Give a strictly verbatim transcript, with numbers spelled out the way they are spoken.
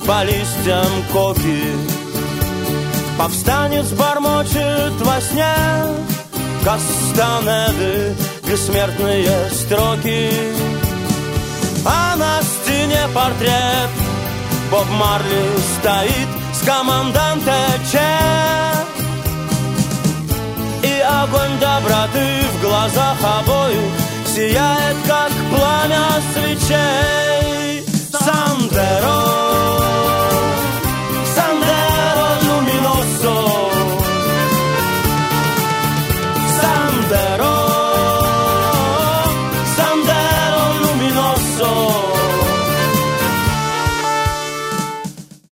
по листьям коки. Повстанец бормочет во сне Кастанеды, бессмертные строки. А на стене портрет Боб Марли стоит с команданте Че. И огонь доброты в глазах обоих сияет, как пламя свечей.